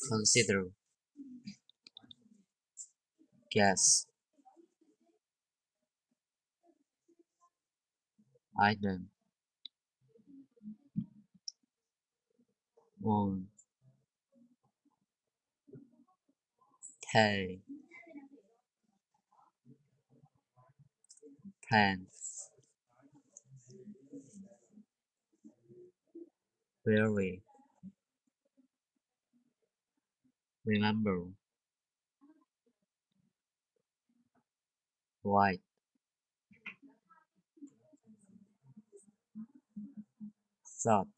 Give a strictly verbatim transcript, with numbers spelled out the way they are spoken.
Consider, guess, item, on, pay, plan, very, remember, right, thought.